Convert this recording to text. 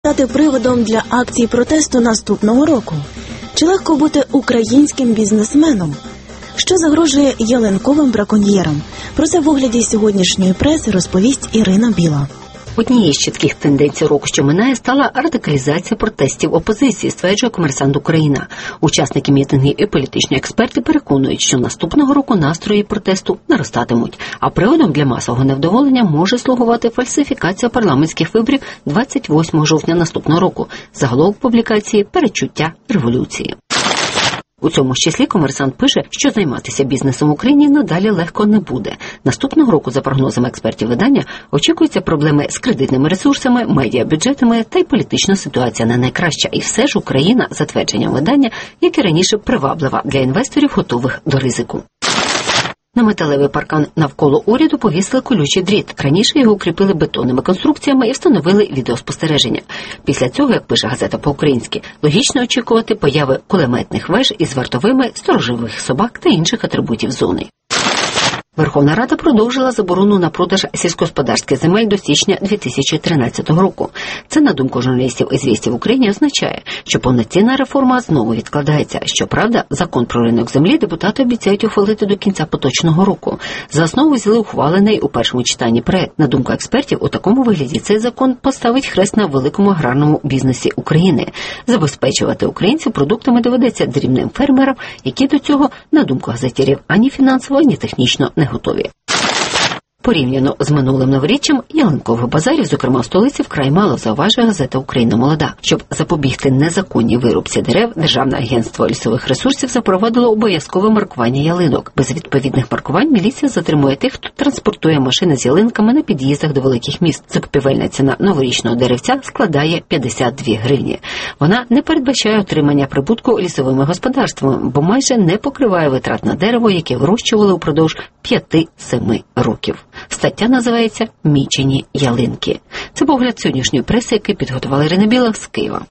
стати приводом для акцій протесту наступного року? Чи легко бути українським бізнесменом? Що загрожує ялинковим браконьєрам? Про це в огляді сьогоднішньої преси розповість Ірина Біла. Однією з чітких тенденцій року, що минає, стала радикалізація протестів опозиції, стверджує «Комерсант Україна». Учасники мітингів і політичні експерти переконують, що наступного року настрої протесту наростатимуть, а приводом для масового невдоволення може слугувати фальсифікація парламентських виборів 28 жовтня наступного року. Заголовок публікації «Передчуття революції». У цьому ж числі «Комерсант» пише, що займатися бізнесом в Україні надалі легко не буде. Наступного року, за прогнозами експертів видання, очікуються проблеми з кредитними ресурсами, медіабюджетами та й політична ситуація не найкраща. І все ж Україна, за твердженням видання, як і раніше, приваблива для інвесторів, готових до ризику. На металевий паркан навколо уряду повісили колючий дріт. Раніше його укріпили бетонними конструкціями і встановили відеоспостереження. Після цього, як пише газета по-українськи, логічно очікувати появи кулеметних веж із вартовими, сторожових собак та інших атрибутів зони. Верховна Рада продовжила заборону на продаж сільськогосподарських земель до січня 2013 року. Це, на думку журналістів «Ізвістія в Україні», означає, що повноцінна реформа знову відкладається. Щоправда, закон про ринок землі депутати обіцяють ухвалити до кінця поточного року. За основу взяли ухвалений у першому читанні проект. На думку експертів, у такому вигляді цей закон поставить хрест на великому аграрному бізнесі України. Забезпечувати українців продуктами доведеться дрібним фермерам, які до цього, на думку газетярів, ані фінансово, ані технічно не готові. Порівняно з минулим новоріччям, ялинкових базарів, зокрема в столиці, вкрай мало, зауважує газета «Україна молода». Щоб запобігти незаконній вирубці дерев, Державне агентство лісових ресурсів запровадило обов'язкове маркування ялинок. Без відповідних маркувань міліція затримує тих, хто транспортує машини з ялинками на під'їздах до великих міст. Закупівельна ціна новорічного деревця складає 52 гривні. Вона не передбачає отримання прибутку лісовими господарствами, бо майже не покриває витрат на дерево, яке вирощували упродовж 5-7 років. Стаття називається «Мічені ялинки». Це погляд сьогоднішньої преси, який підготувала Ірина Біла з Києва.